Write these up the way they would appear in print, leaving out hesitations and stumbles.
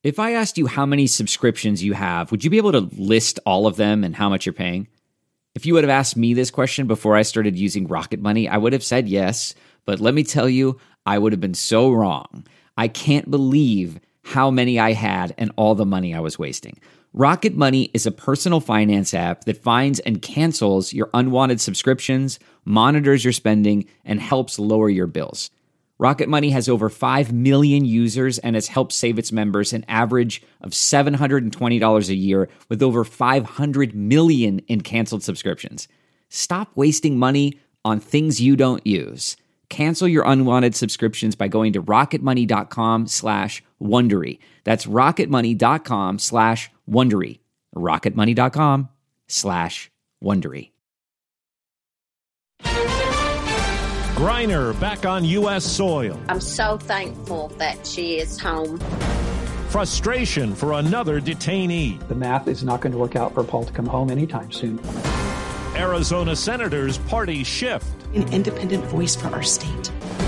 If I asked you how many subscriptions you have, would you be able to list all of them and how much you're paying? If you would have asked me this question before I started using Rocket Money, I would have said yes, but let me tell you, I would have been so wrong. I can't believe how many I had and all the money I was wasting. Rocket Money is a personal finance app that finds and cancels your unwanted subscriptions, monitors your spending, and helps lower your bills. Rocket Money has over 5 million users and has helped save its members an average of $720 a year with over 500 million in canceled subscriptions. Stop wasting money on things you don't use. Cancel your unwanted subscriptions by going to rocketmoney.com/Wondery. That's rocketmoney.com/Wondery. rocketmoney.com/Wondery. Griner back on U.S. soil. I'm so thankful that she is home. Frustration for another detainee. The math is not going to work out for Paul to come home anytime soon. Arizona senators' party shift. An independent voice for our state.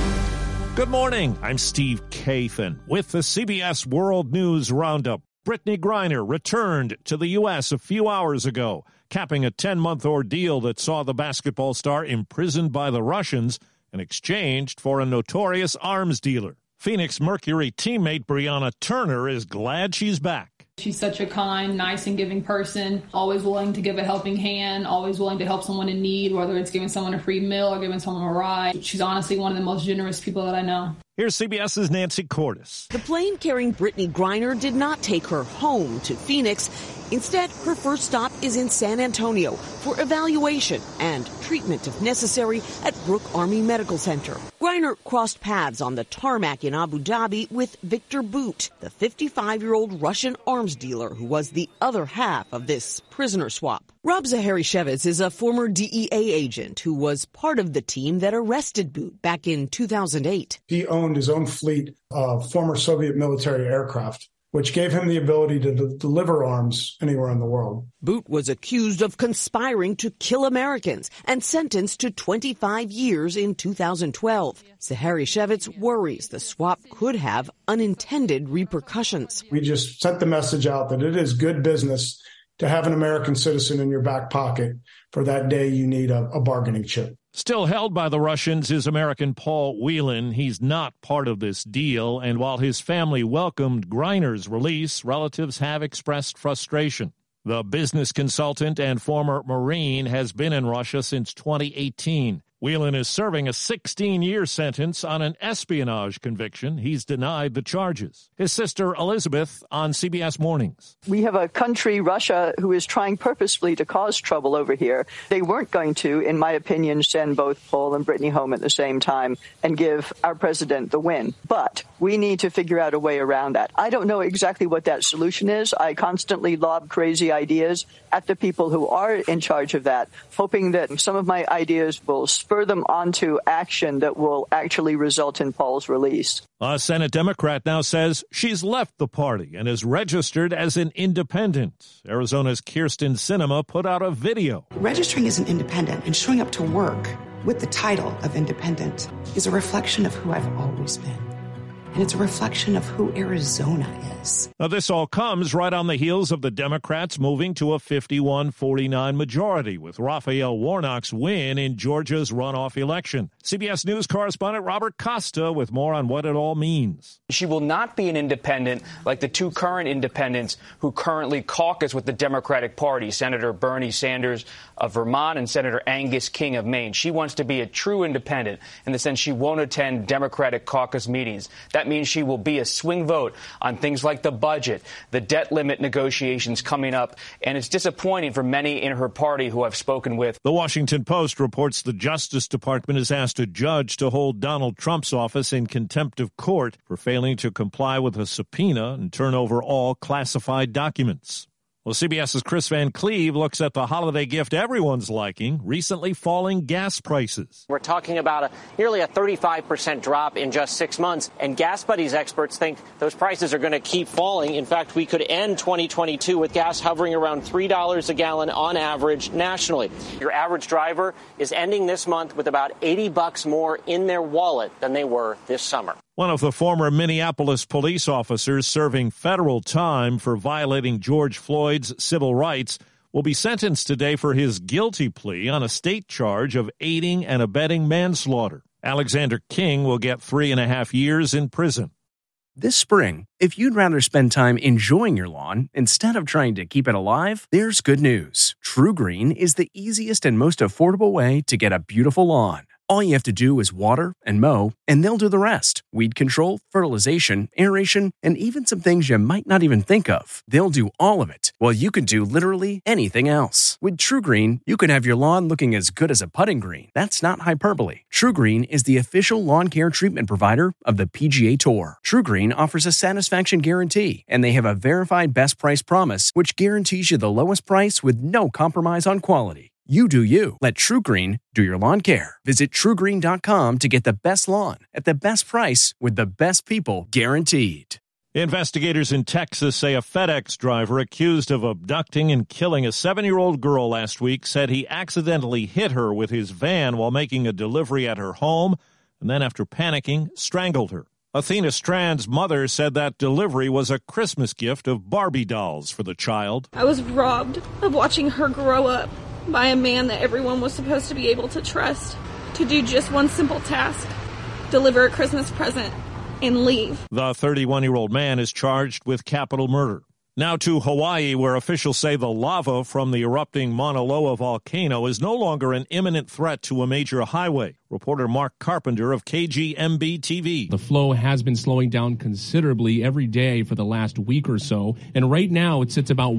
Good morning. I'm Steve Kathan with the CBS World News Roundup. Brittney Griner returned to the U.S. a few hours ago, capping a 10-month ordeal that saw the basketball star imprisoned by the Russians and exchanged for a notorious arms dealer. Phoenix Mercury teammate Brianna Turner is glad she's back. She's such a kind, nice, and giving person, always willing to give a helping hand, always willing to help someone in need, whether it's giving someone a free meal or giving someone a ride. She's honestly one of the most generous people that I know. Here's CBS's Nancy Cordes. The plane carrying Brittney Griner did not take her home to Phoenix. Instead, her first stop is in San Antonio for evaluation and treatment, if necessary, at Brooke Army Medical Center. Griner crossed paths on the tarmac in Abu Dhabi with Victor Bout, the 55-year-old Russian arms dealer who was the other half of this prisoner swap. Rob Zaharishevitz is a former DEA agent who was part of the team that arrested Bout back in 2008. He owned his own fleet of former Soviet military aircraft, which gave him the ability to deliver arms anywhere in the world. Bout was accused of conspiring to kill Americans and sentenced to 25 years in 2012. Zaharishevitz worries the swap could have unintended repercussions. We just sent the message out that it is good business to have an American citizen in your back pocket for that day you need a bargaining chip. Still held by the Russians is American Paul Whelan. He's not part of this deal, and while his family welcomed Griner's release, relatives have expressed frustration. The business consultant and former Marine has been in Russia since 2018. Whelan is serving a 16-year sentence on an espionage conviction. He's denied the charges. His sister Elizabeth on CBS Mornings. We have a country, Russia, who is trying purposefully to cause trouble over here. They weren't going to, in my opinion, send both Paul and Brittney home at the same time and give our president the win. But we need to figure out a way around that. I don't know exactly what that solution is. I constantly lob crazy ideas at the people who are in charge of that, hoping that some of my ideas will spur them onto action that will actually result in Paul's release. A Senate Democrat now says she's left the party and is registered as an independent. Arizona's Kirsten Sinema put out a video. Registering as an independent and showing up to work with the title of independent is a reflection of who I've always been. And it's a reflection of who Arizona is. Now, this all comes right on the heels of the Democrats moving to a 51-49 majority with Raphael Warnock's win in Georgia's runoff election. CBS News correspondent Robert Costa with more on what it all means. She will not be an independent like the two current independents who currently caucus with the Democratic Party, Senator Bernie Sanders of Vermont and Senator Angus King of Maine. She wants to be a true independent in the sense she won't attend Democratic caucus meetings. That means she will be a swing vote on things like the budget, the debt limit negotiations coming up, and it's disappointing for many in her party who I've spoken with. The Washington Post reports the Justice Department has asked a judge to hold Donald Trump's office in contempt of court for failing to comply with a subpoena and turn over all classified documents. Well, CBS's Chris Van Cleve looks at the holiday gift everyone's liking, recently falling gas prices. We're talking about nearly a 35% drop in just 6 months, and Gas Buddies experts think those prices are going to keep falling. In fact, we could end 2022 with gas hovering around $3 a gallon on average nationally. Your average driver is ending this month with about $80 more in their wallet than they were this summer. One of the former Minneapolis police officers serving federal time for violating George Floyd's civil rights will be sentenced today for his guilty plea on a state charge of aiding and abetting manslaughter. Alexander King will get 3.5 years in prison. This spring, if you'd rather spend time enjoying your lawn instead of trying to keep it alive, there's good news. TruGreen is the easiest and most affordable way to get a beautiful lawn. All you have to do is water and mow, and they'll do the rest. Weed control, fertilization, aeration, and even some things you might not even think of. They'll do all of it, while you can do literally anything else. With TruGreen, you can have your lawn looking as good as a putting green. That's not hyperbole. TruGreen is the official lawn care treatment provider of the PGA Tour. TruGreen offers a satisfaction guarantee, and they have a verified best price promise, which guarantees you the lowest price with no compromise on quality. You do you. Let TruGreen do your lawn care. Visit TruGreen.com to get the best lawn at the best price with the best people guaranteed. Investigators in Texas say a FedEx driver accused of abducting and killing a 7-year-old girl last week said he accidentally hit her with his van while making a delivery at her home, and then after panicking, strangled her. Athena Strand's mother said that delivery was a Christmas gift of Barbie dolls for the child. I was robbed of watching her grow up by a man that everyone was supposed to be able to trust to do just one simple task: deliver a Christmas present and leave. The 31-year-old man is charged with capital murder. Now to Hawaii, where officials say the lava from the erupting Mauna Loa volcano is no longer an imminent threat to a major highway. Reporter Mark Carpenter of KGMB-TV. The flow has been slowing down considerably every day for the last week or so, and right now it sits about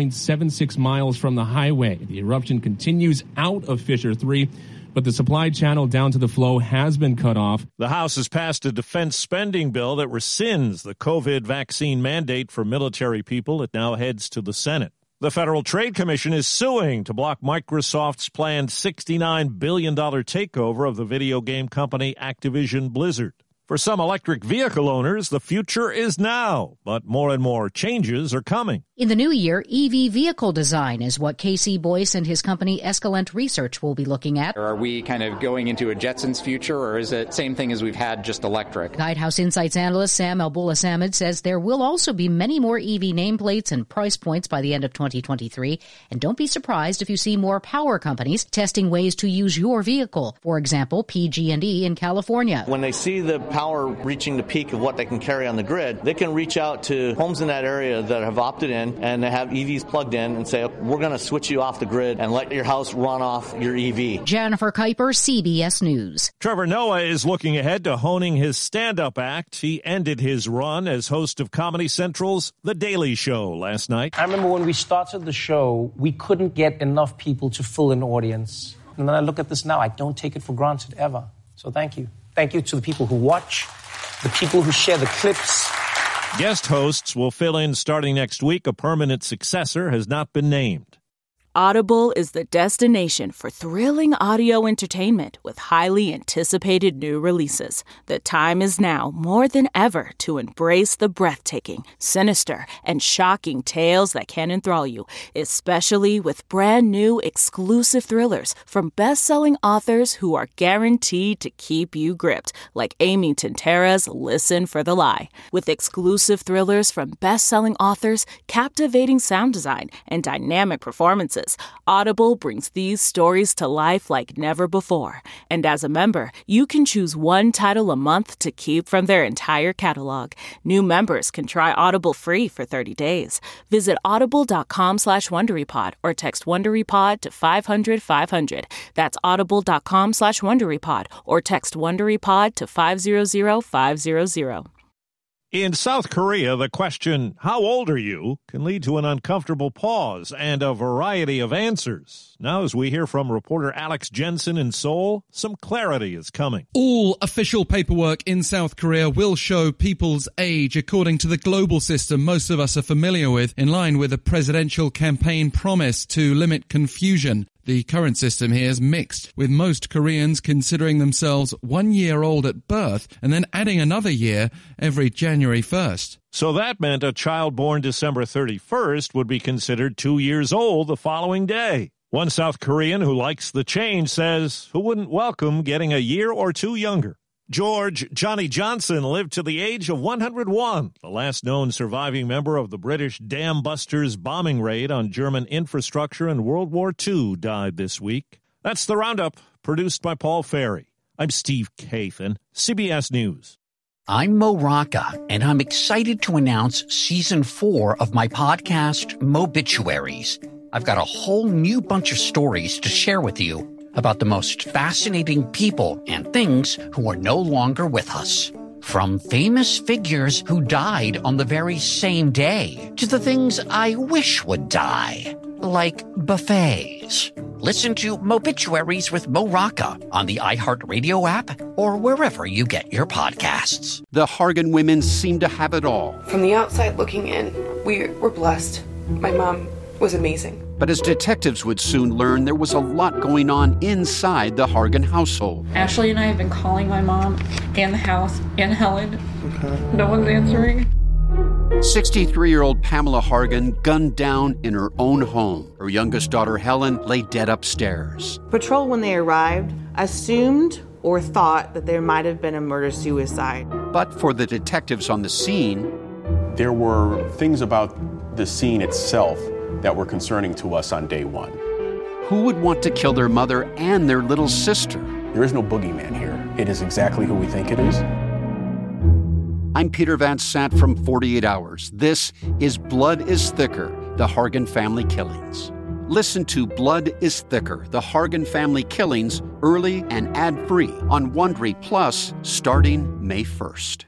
1.76 miles from the highway. The eruption continues out of Fissure 3, but the supply channel down to the flow has been cut off. The House has passed a defense spending bill that rescinds the COVID vaccine mandate for military people. It now heads to the Senate. The Federal Trade Commission is suing to block Microsoft's planned $69 billion takeover of the video game company Activision Blizzard. For some electric vehicle owners, the future is now, but more and more changes are coming. In the new year, EV vehicle design is what Casey Boyce and his company Escalent Research will be looking at. Are we kind of going into a Jetsons future, or is it same thing as we've had, just electric? Guidehouse Insights analyst Sam Abdullah-Samad says there will also be many more EV nameplates and price points by the end of 2023. And don't be surprised if you see more power companies testing ways to use your vehicle. For example, PG&E in California. When they see the power reaching the peak of what they can carry on the grid, they can reach out to homes in that area that have opted in and they have EVs plugged in and say, we're going to switch you off the grid and let your house run off your EV. Jennifer Kuiper, CBS News. Trevor Noah is looking ahead to honing his stand-up act. He ended his run as host of Comedy Central's The Daily Show last night. I remember when we started the show, we couldn't get enough people to fill an audience. And then I look at this now, I don't take it for granted ever. So thank you. Thank you to the people who watch, the people who share the clips. Guest hosts will fill in starting next week. A permanent successor has not been named. Audible is the destination for thrilling audio entertainment with highly anticipated new releases. The time is now more than ever to embrace the breathtaking, sinister, and shocking tales that can enthrall you, especially with brand new exclusive thrillers from best-selling authors who are guaranteed to keep you gripped, like Amy Tintera's Listen for the Lie. With exclusive thrillers from best-selling authors, captivating sound design, and dynamic performances, Audible brings these stories to life like never before. And as a member, you can choose one title a month to keep from their entire catalog. New members can try Audible free for 30 days. Visit audible.com/WonderyPod or text WonderyPod to 500-500. That's audible.com/WonderyPod or text WonderyPod to 500-500. In South Korea, the question, how old are you, can lead to an uncomfortable pause and a variety of answers. Now, as we hear from reporter Alex Jensen in Seoul, some clarity is coming. All official paperwork in South Korea will show people's age according to the global system most of us are familiar with, in line with a presidential campaign promise to limit confusion. The current system here is mixed, with most Koreans considering themselves 1 year old at birth and then adding another year every January 1st. So that meant a child born December 31st would be considered 2 years old the following day. One South Korean who likes the change says, who wouldn't welcome getting a year or two younger? George Johnny Johnson lived to the age of 101. The last known surviving member of the British Dam Busters bombing raid on German infrastructure in World War II died this week. That's the Roundup, produced by Paul Ferry. I'm Steve Kathan, CBS News. I'm Mo Rocca, and I'm excited to announce Season 4 of my podcast, Mobituaries. I've got a whole new bunch of stories to share with you about the most fascinating people and things who are no longer with us. From famous figures who died on the very same day to the things I wish would die, like buffets. Listen to Mobituaries with Mo Rocca on the iHeartRadio app or wherever you get your podcasts. The Hargan women seem to have it all. From the outside looking in, we were blessed. My mom was amazing. But as detectives would soon learn, there was a lot going on inside the Hargan household. Ashley and I have been calling my mom and the house and Helen. Okay. No one's answering. 63-year-old Pamela Hargan gunned down in her own home. Her youngest daughter, Helen, lay dead upstairs. Patrol, when they arrived, assumed or thought that there might have been a murder-suicide. But for the detectives on the scene, there were things about the scene itself that were concerning to us on day one. Who would want to kill their mother and their little sister? There is no boogeyman here. It is exactly who we think it is. I'm Peter Van Sant from 48 Hours. This is Blood is Thicker, the Hargan Family Killings. Listen to Blood is Thicker, the Hargan Family Killings, early and ad-free on Wondery Plus starting May 1st.